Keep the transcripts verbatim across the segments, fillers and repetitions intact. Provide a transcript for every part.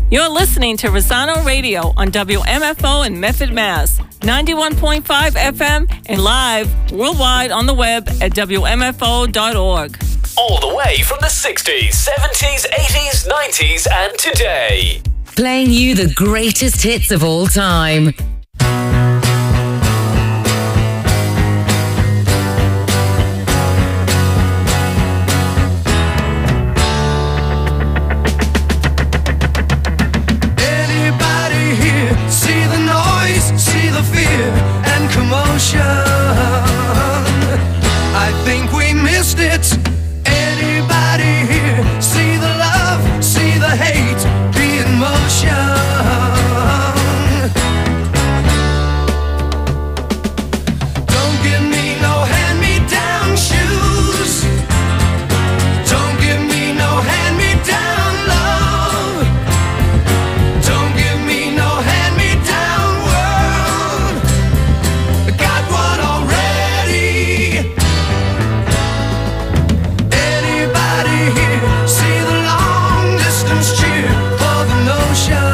You're listening to Rosano Radio on W M F O in Medford, Mass. ninety-one point five F M and live worldwide on the web at W M F O dot org. All the way from the sixties, seventies, eighties, nineties, and today. Playing you the greatest hits of all time. I think we missed it. Anybody here see the love, see the hate, be in motion? Don't give me no hand-me-down shoes. Don't give me no hand-me-down love. Don't give me no hand-me-down world. I got one already. Anybody here see the long distance cheer for the notion?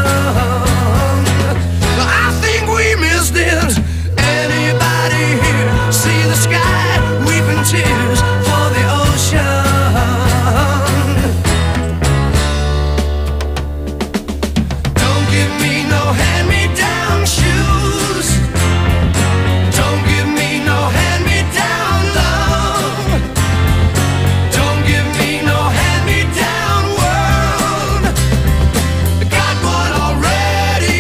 I think we missed it. Anybody here see the sky weeping tears for the ocean? Don't give me no hand-me-down shoes. Don't give me no hand-me-down love. Don't give me no hand-me-down world. I got one already.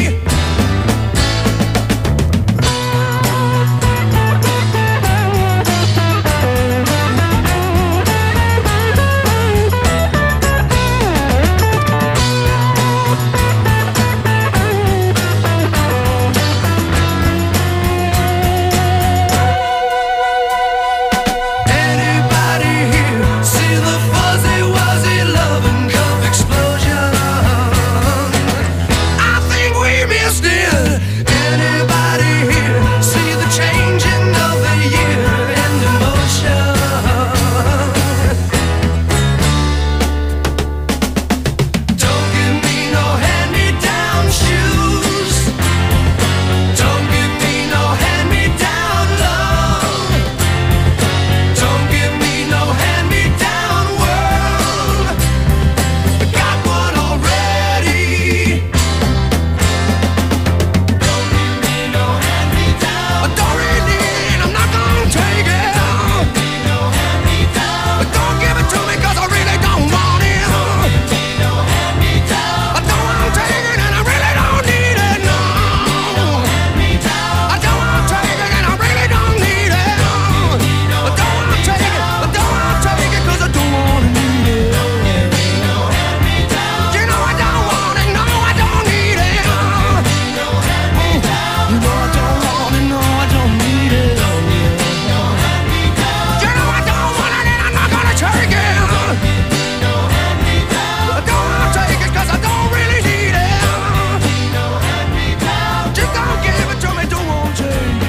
Anybody here see the fuzzy wuzzy love and cup explosion? I think we missed it. Anybody here see the changing of the year and emotion? Don't give me no hand-me-down shoes. Don't give me no hand-me-down love. Don't give me no hand-me-down world. I got one already. Don't give me no hand-me-down. I don't really need, I'm not gonna take it. Don't give me no hand-me-down. Don't give it to me 'cause I really don't want it. Don't give me no hand-me-down. I don't wanna take it and I really don't need it. No. I don't wanna take it and I really don't need it. I don't wanna take it. I don't wanna take it 'cause I don't wanna need it. You know I don't want it. No, I don't need it. You know I don't want it. No, I don't need it. You know I don't want it and I'm not gonna take it. I don't wanna take it 'cause I don't really need it. Just don't give it to me. Don't want to take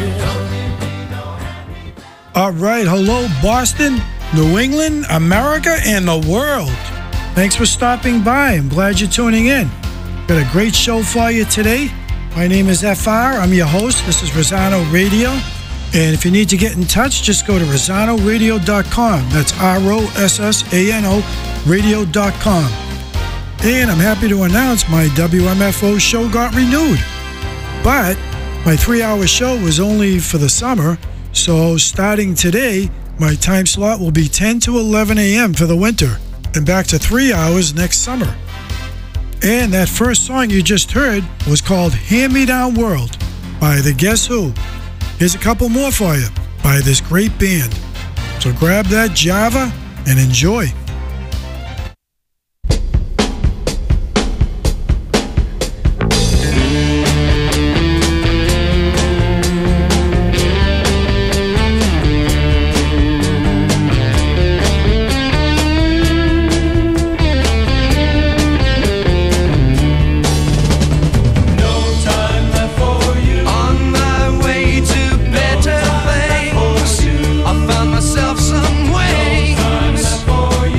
it. All right, hello, Boston, New England, America, and the world. Thanks for stopping by. I'm glad you're tuning in. Got a great show for you today. My name is F R. I'm your host. This is Rosano Radio. And if you need to get in touch, just go to rosano radio dot com. That's R O S S A N O radio dot com. And I'm happy to announce my W M F O show got renewed. But my three-hour show was only for the summer, so starting today, my time slot will be ten to eleven a.m. for the winter, and back to three hours next summer. And that first song you just heard was called Hand Me Down World by the Guess Who. Here's a couple more for you by this great band. So grab that Java and enjoy. Myself some ways.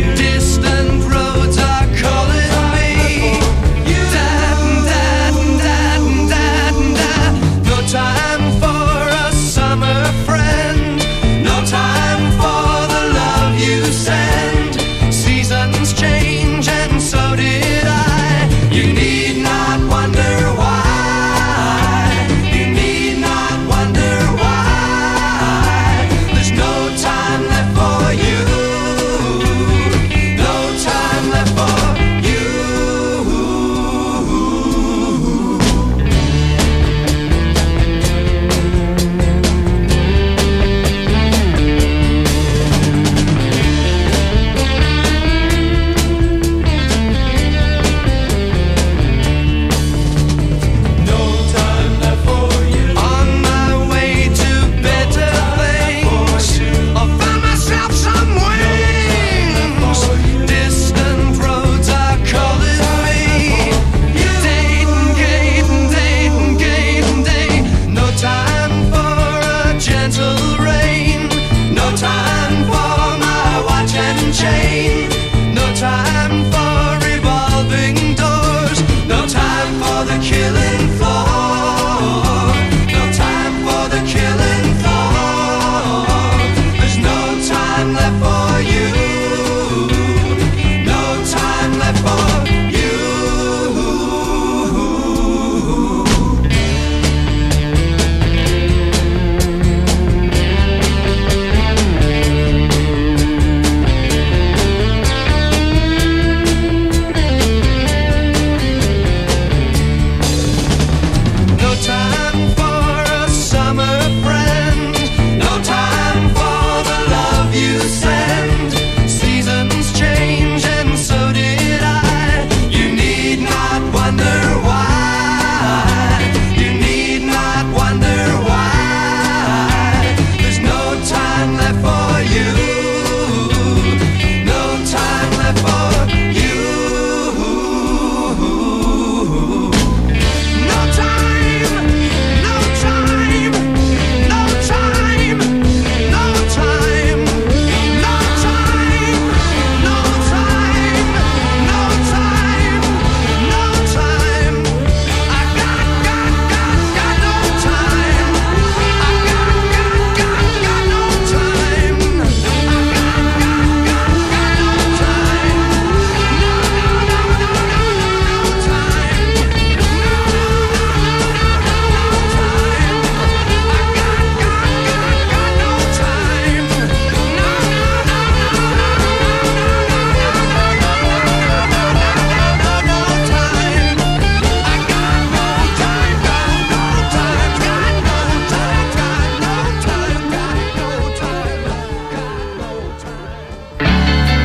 wonder why. You need not wonder why. There's no time left for you. No time left for you. No time, no time, no time, no time, no time, no time, no time, no time. I got, got, got, got no time. I got, got, got, got no time. I got, got, got, got no time. No, no, no, no, no, no time. No, no, no, no, no time. I got, got, got, got no time. No, no, no, no, no, no, no, no time. I got no time, got no time, got no time, got no time, got no time, got no time.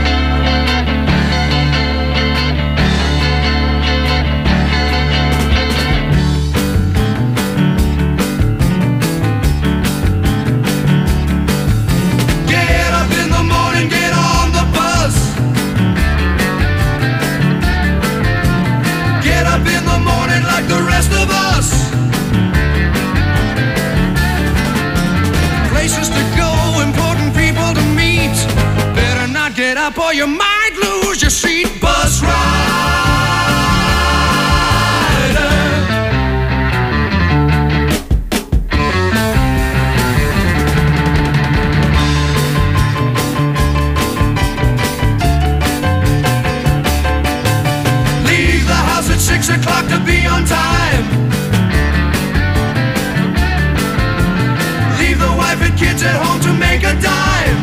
Get up in the morning, get on the bus. Get up in the morning like the rest of us. Places to go, important people to meet. Better not get up or you might lose your seat. Bus rider. Leave the house at six o'clock to be on time. Leave the wife and kids at home to make a dime.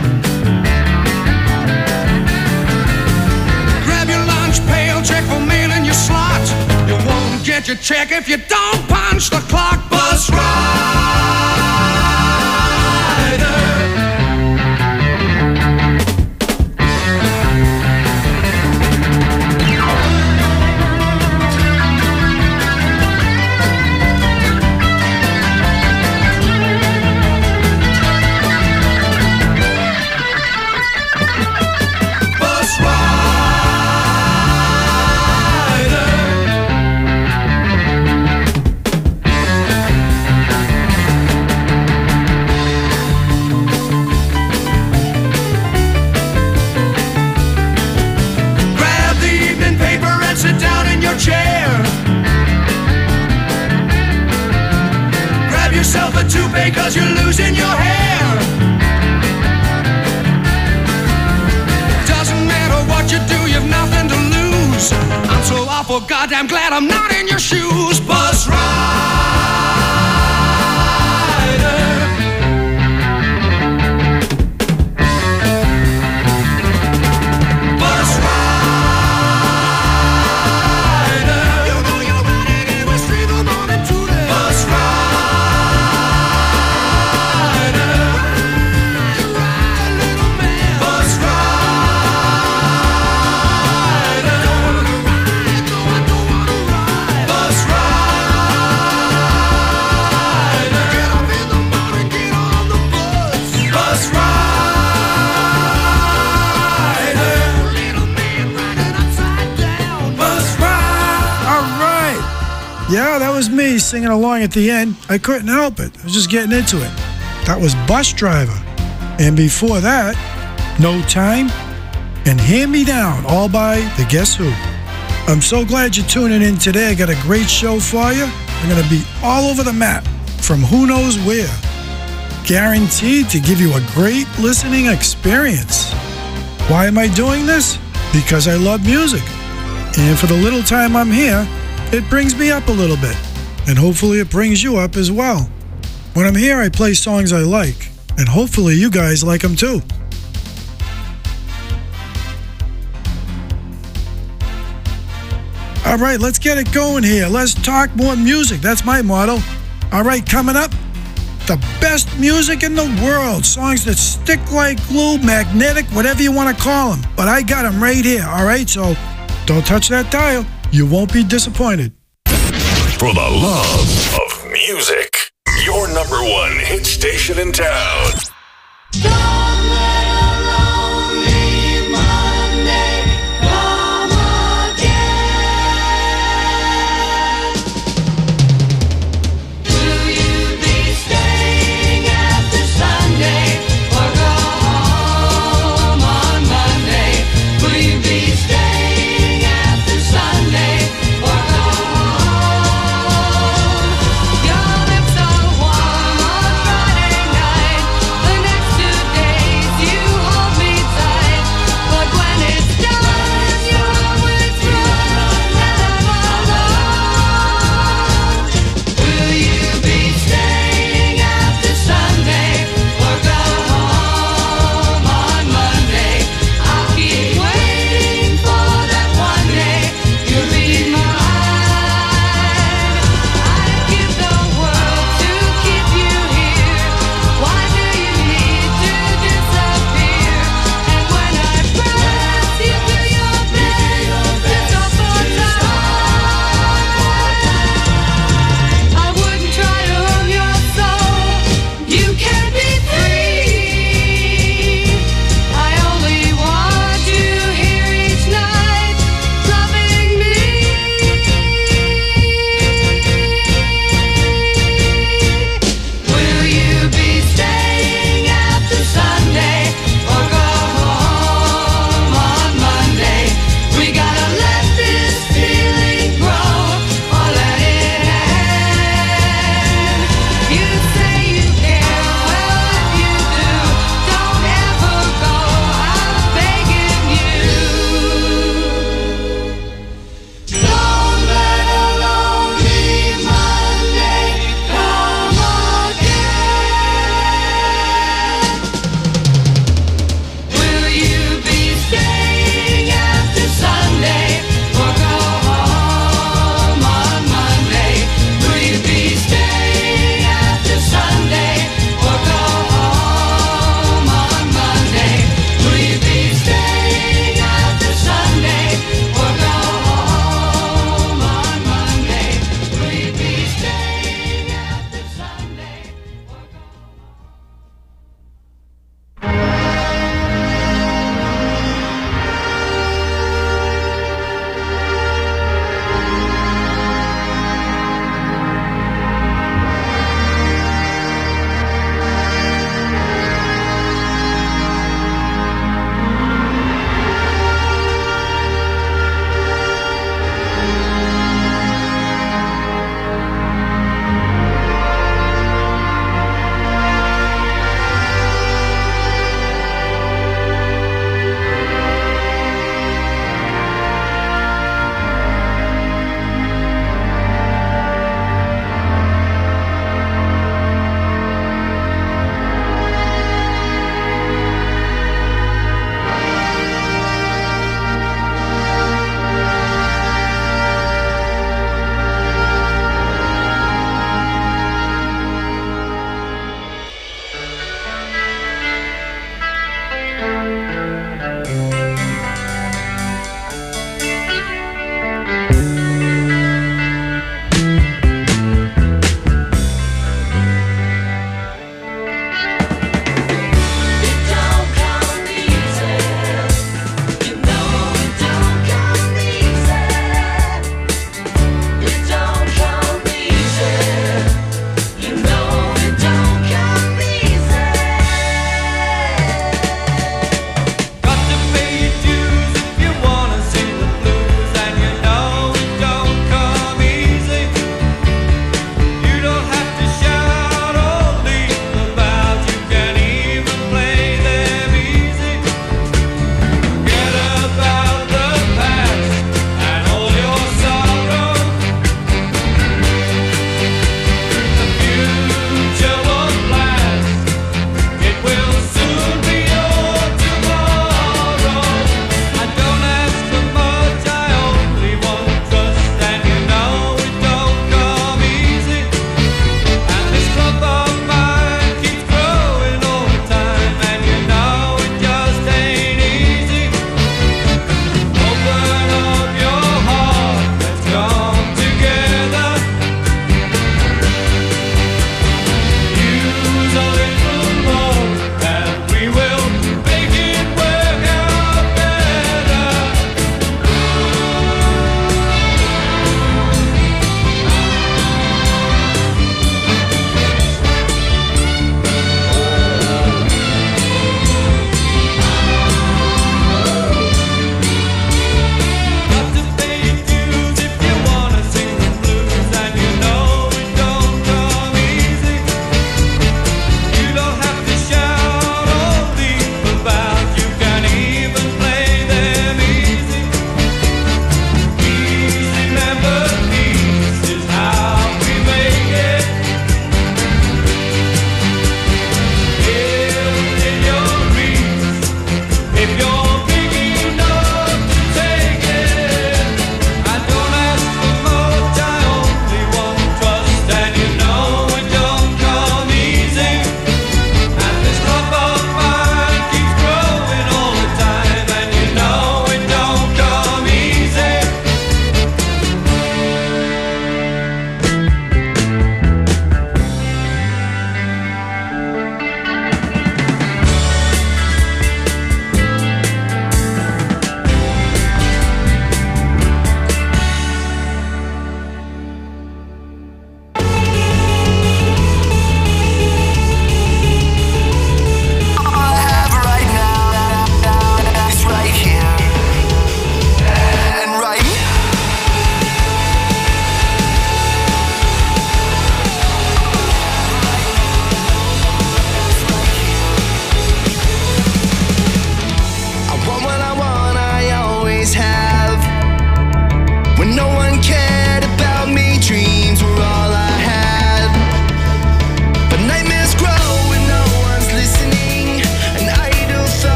Grab your lunch pail, check for mail in your slot. You won't get your check if you don't punch the clock. Bus rider. Bus rider. Grab the evening paper and sit down in your chair. Grab yourself a toupee cause you're losing your hair. Doesn't matter what you do, you've nothing to lose. I'm so awful goddamn glad I'm not in your shoes. Bus rider. Bus rider. You know you're riding in West Street from morning to day. Bus rider. Ride, ride, little man. Bus rider. Don't wanna ride, no, I don't wanna ride. Bus rider. Get up in the morning, get on the bus. Bus rider. Little man riding upside down. Bus rider. All right. Yeah, that was me singing along at the end. I couldn't help it. I was just getting into it. That was Bus Driver. And before that, No Time and Hand Me Down, all by the Guess Who. I'm so glad you're tuning in today. I got a great show for you. I'm going to be all over the map from who knows where. Guaranteed to give you a great listening experience. Why am I doing this? Because I love music. And for the little time I'm here, it brings me up a little bit. And hopefully it brings you up as well. When I'm here, I play songs I like. And hopefully you guys like them too. All right, let's get it going here. Let's talk more music. That's my motto. All right, coming up, the best music in the world. Songs that stick like glue, magnetic, whatever you want to call them. But I got them right here, all right? So don't touch that dial. You won't be disappointed. For the love of music, your number one hit station in town. Don't let a lonely Monday come again. Will you be staying after Sunday or go home on Monday? Will you be staying after Sunday or go home? Your lips are warm on Friday night. The next two days you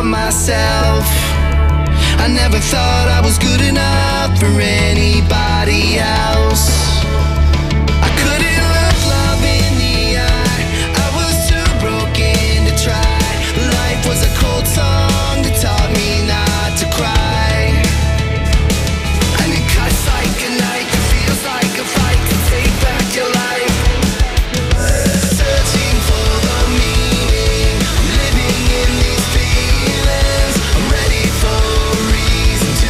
myself. I never thought I was good enough for anybody else. I couldn't look love in the eye. I was too broken to try. Life was a cold song that taught me not to cry. And it cuts like a knife, it feels like a fight to take back your life. Searching for the meaning, I'm living in these feelings. I'm ready for a reason to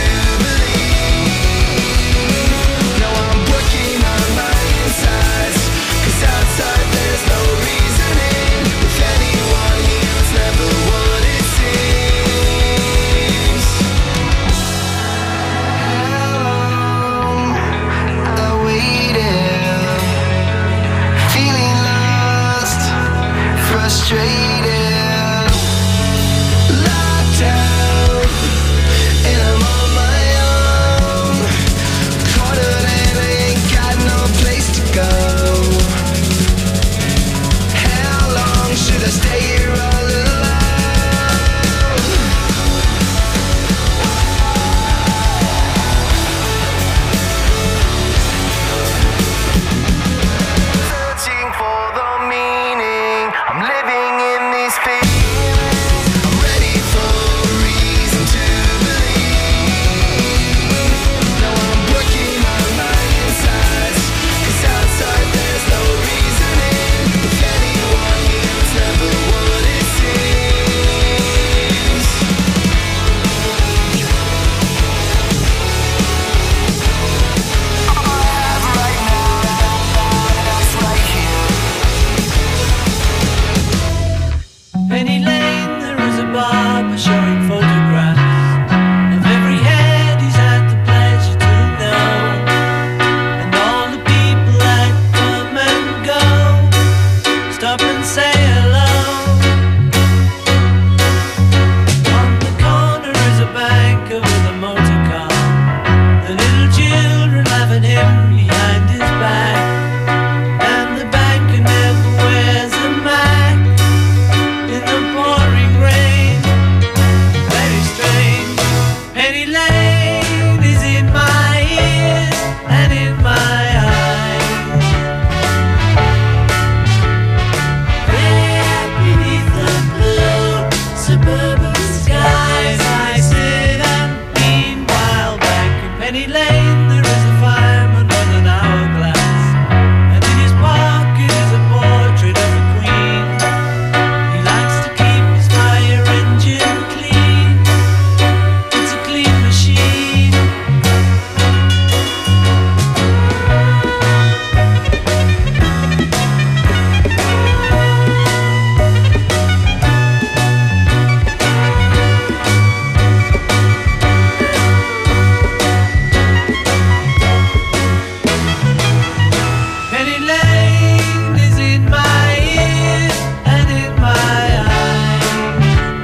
believe. Now I'm working on my insides, 'cause outside there's no reasoning. With anyone here it's never what it seems. How long I waited, feeling lost, frustrated, locked out, and I'm on my own. Cornered and ain't got no place to go. How long should I stay here all alone? Searching for the meaning, I'm living in these feelings. I'm ready for a reason to believe. Now I'm working on my insides, 'cause outside there's no reasoning. With anyone here it's never what it seems. All I have right now is right here. Penny Lane, there is a barber showing photographs of every head he's had the pleasure to know, and all the people that come and go. Stop and say hello. On the corner is a banker with a motor car. The little children laugh at him behind his back, and the banker never wears a Mac in the pouring rain. Very strange. Penny Lane is in my ears and in my eyes. There beneath the blue suburban skies, I sit and meanwhile back in Penny Lane there is a fireman with an hourglass, and in his pocket is a portrait of a queen. He likes to keep his fire engine clean. It's a clean machine. Penny Lane is in my ears and in my eyes.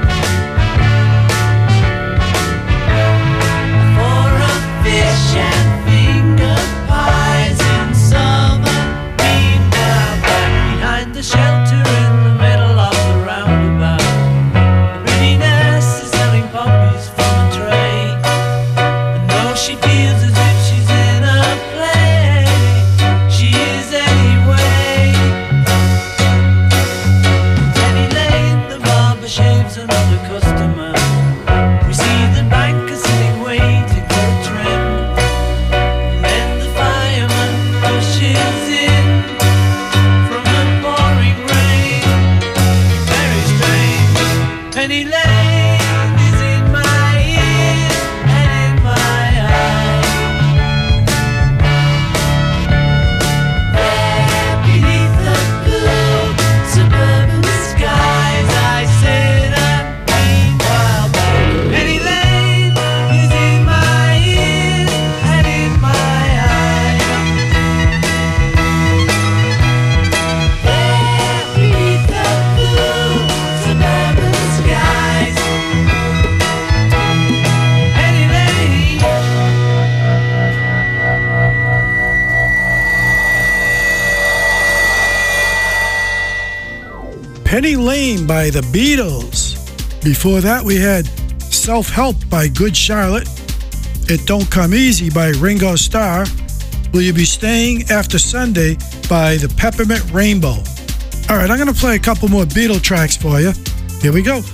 For a fish and finger pies in summer. Meanwhile, back behind the shelter in the middle of the roundabout, the pretty nurse is selling poppies from a tray. And though she feels as if she's in a play, she is anyway. Penny Lane, the barber shaves another customer. We see the banker sitting waiting for a trim. And then the fireman rushes in from the pouring rain. Very strange. Penny Lane is in my ears and in my eyes. There beneath the blue suburban skies, I sit and meanwhile back. Penny Lane is in my ears and in my eyes. There beneath the blue suburban skies, Penny Lane. Penny Lane by the Beatles. Before that, we had Self-Help by Good Charlotte. It Don't Come Easy by Ringo Starr. Will You Be Staying After Sunday by the Peppermint Rainbow. All right, I'm going to play a couple more Beatle tracks for you. Here we go.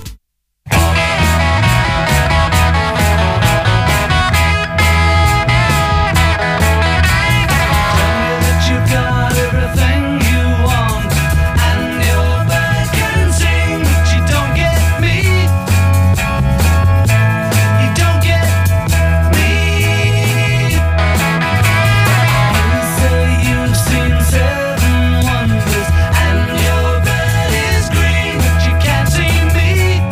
And your bed is green, but you can't see me.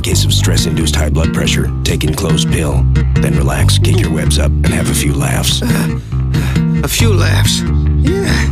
case of stress-induced high blood pressure, take enclosed pill. Then relax, kick your webs up, and have a few laughs. Uh, a few laughs. Yeah.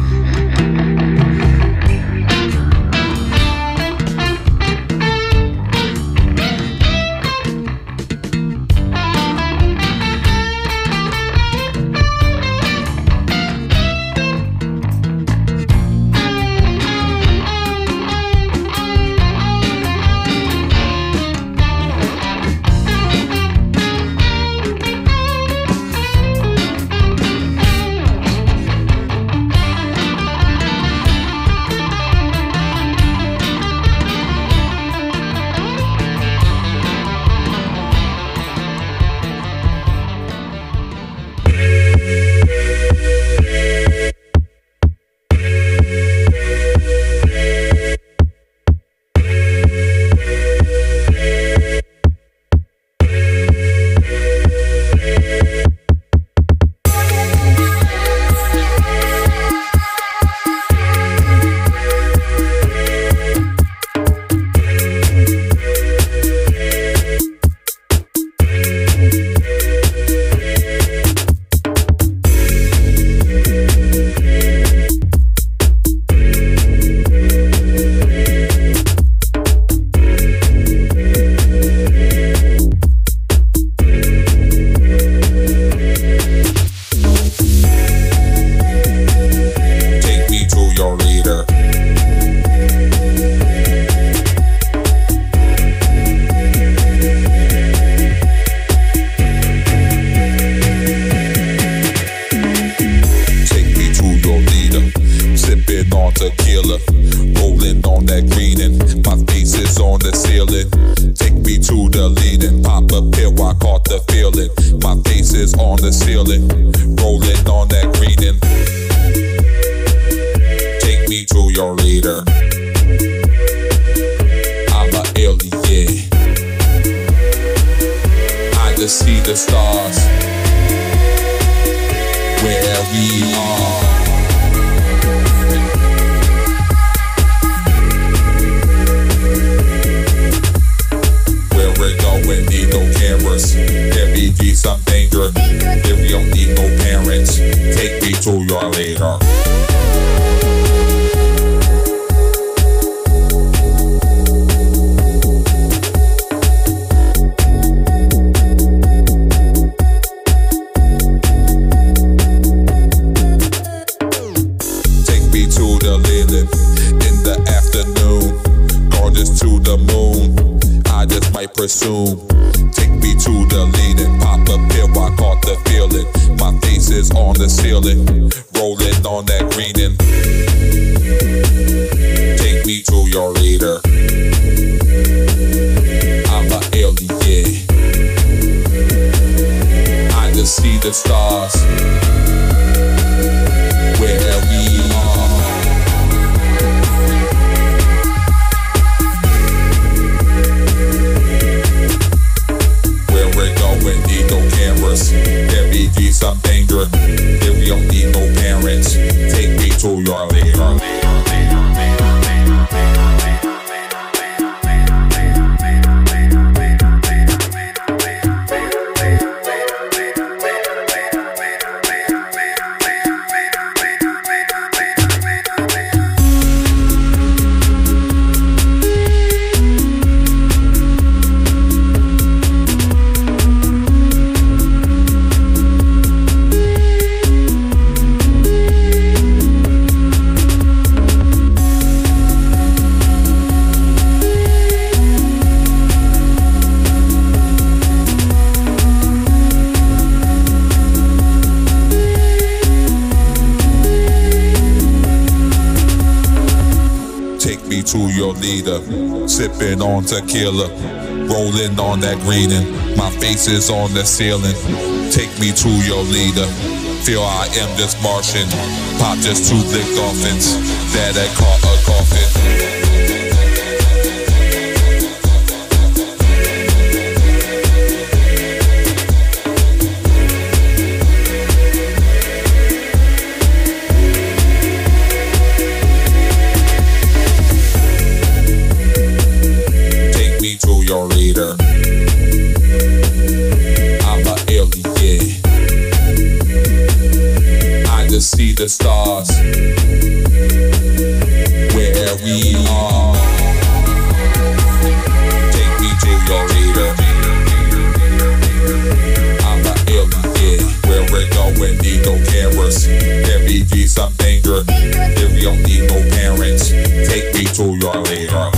Sipping on tequila, rolling on that greening. My face is on the ceiling. Take me to your leader. Feel I am this Martian. Pop just two lick dolphins that I caught a coffin. Your leader. I'm an alien. I just see the stars where we are. Take me to your leader. I'm an alien. Where we're going, need no cameras. There be be some danger. If you don't need no parents, take me to your leader.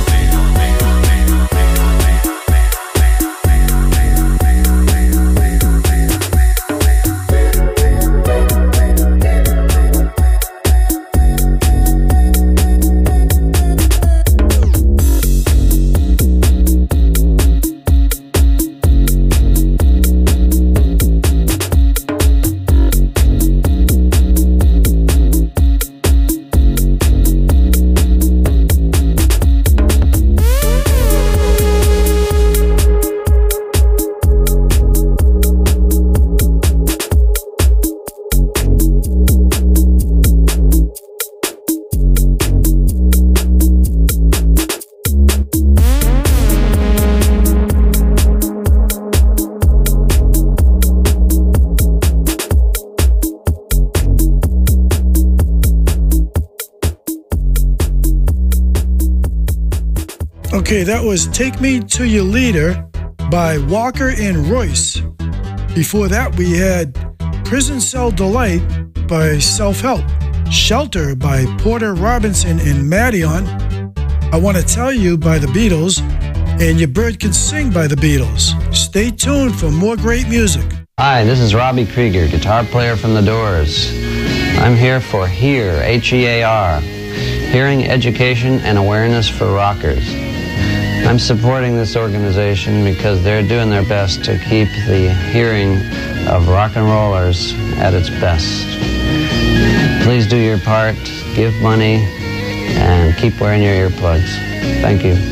Okay, that was Take Me to Your Leader by Walker and Royce. Before that, we had Prison Cell Delight by Self-Help, Shelter by Porter Robinson and Madeon, I Want to Tell You by the Beatles, and Your Bird Can Sing by the Beatles. Stay tuned for more great music. Hi, this is Robbie Krieger, guitar player from The Doors. I'm here for HEAR, H E A R, Hearing Education and Awareness for Rockers. I'm supporting this organization because they're doing their best to keep the hearing of rock and rollers at its best. Please do your part, give money, and keep wearing your earplugs. Thank you.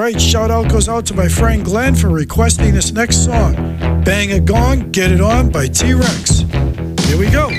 right, shout out goes out to my friend Glenn for requesting this next song, Bang a Gong, Get It On by T-Rex. Here we go.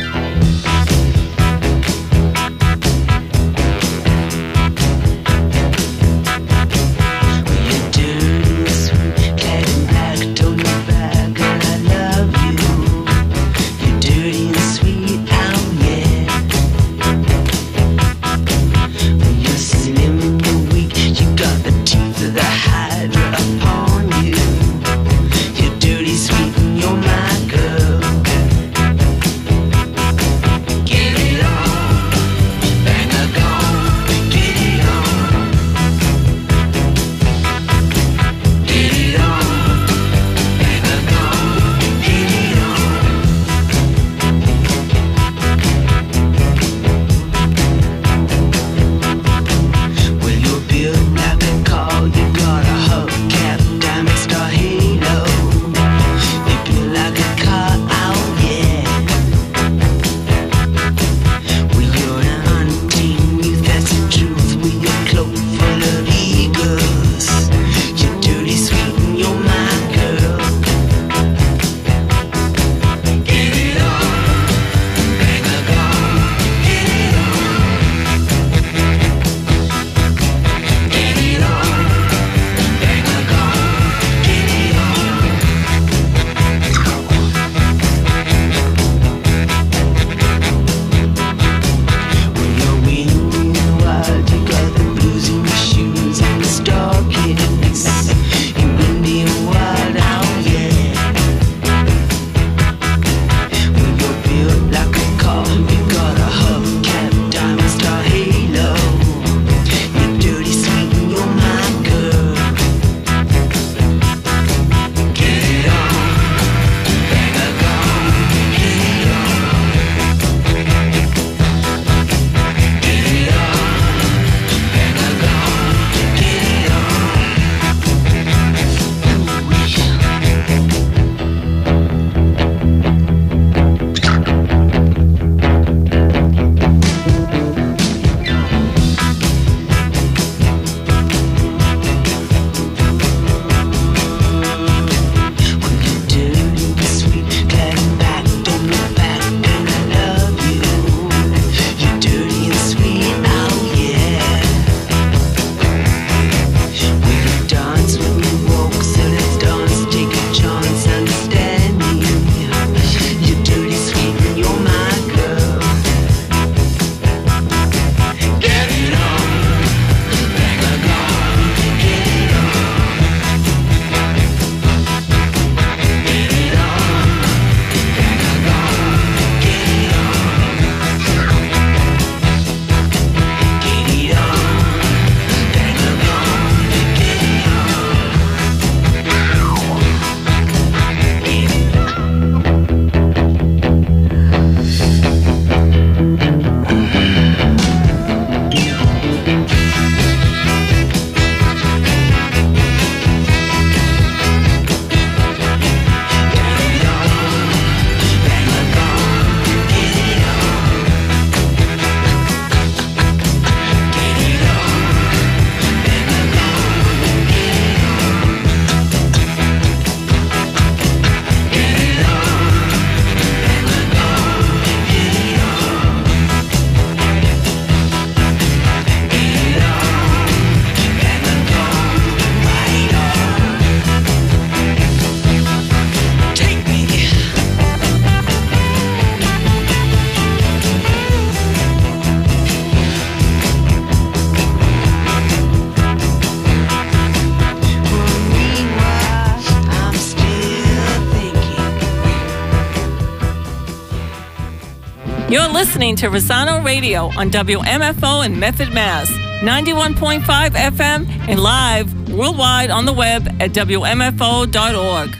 You're listening to Rosano Radio on W M F O in Medford, Mass. ninety-one point five F M and live worldwide on the web at W M F O dot org.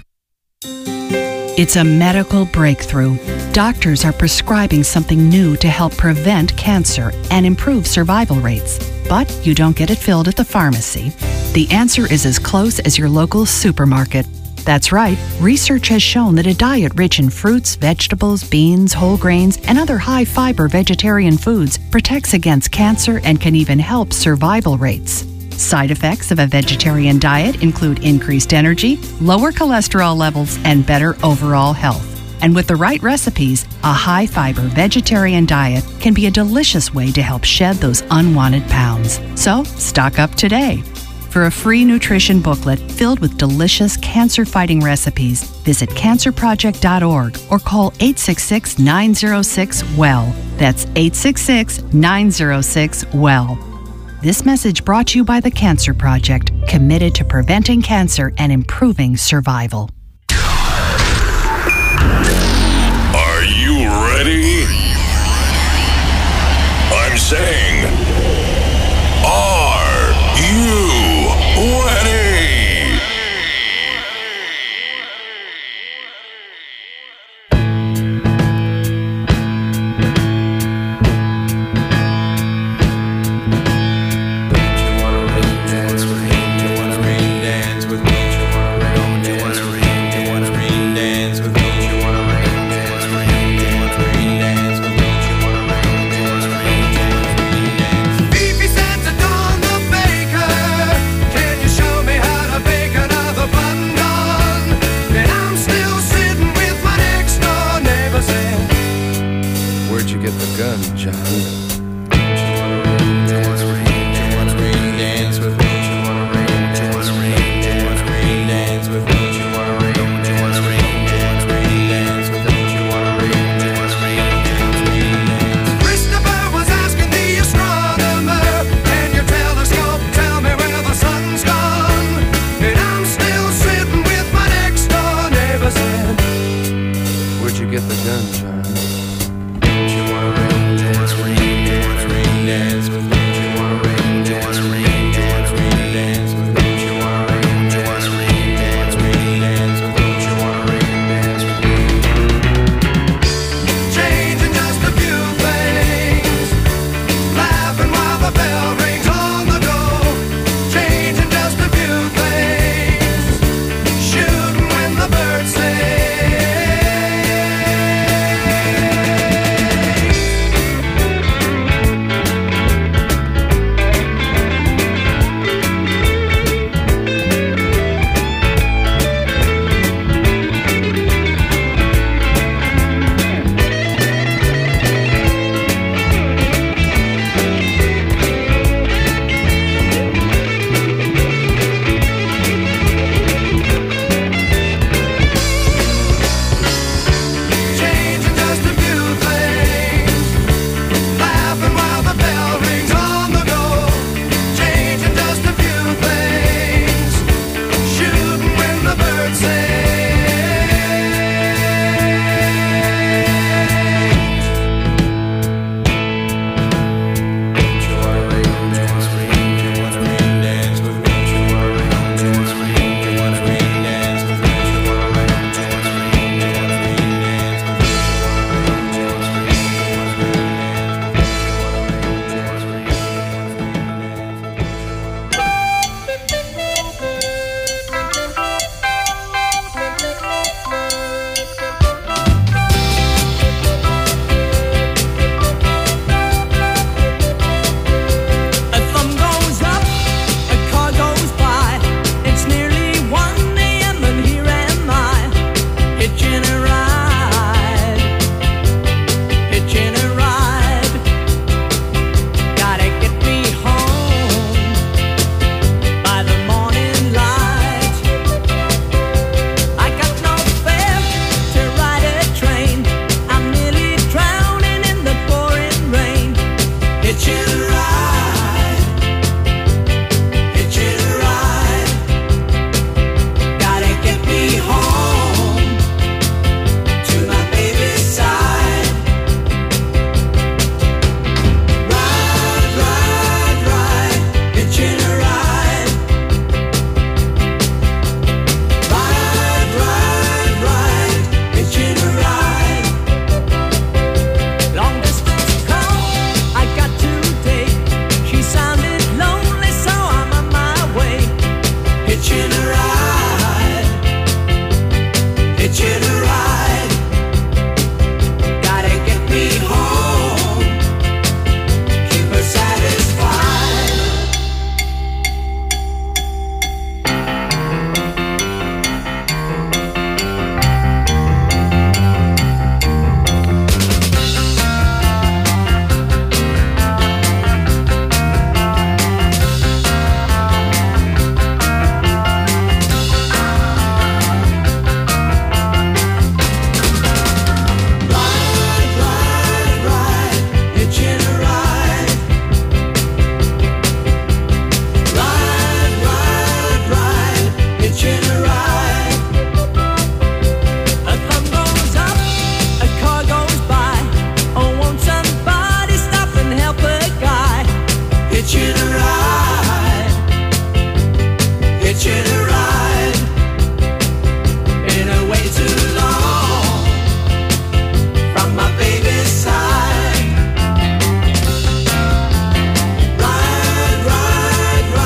It's a medical breakthrough. Doctors are prescribing something new to help prevent cancer and improve survival rates. But you don't get it filled at the pharmacy. The answer is as close as your local supermarket. That's right. Research has shown that a diet rich in fruits, vegetables, beans, whole grains, and other high-fiber vegetarian foods protects against cancer and can even help survival rates. Side effects of a vegetarian diet include increased energy, lower cholesterol levels, and better overall health. And with the right recipes, a high-fiber vegetarian diet can be a delicious way to help shed those unwanted pounds. So, stock up today. For a free nutrition booklet filled with delicious cancer-fighting recipes, visit cancer project dot org or call eight six six, nine zero six, W E L L. That's eight six six, nine zero six, W E L L. This message brought to you by the Cancer Project, committed to preventing cancer and improving survival.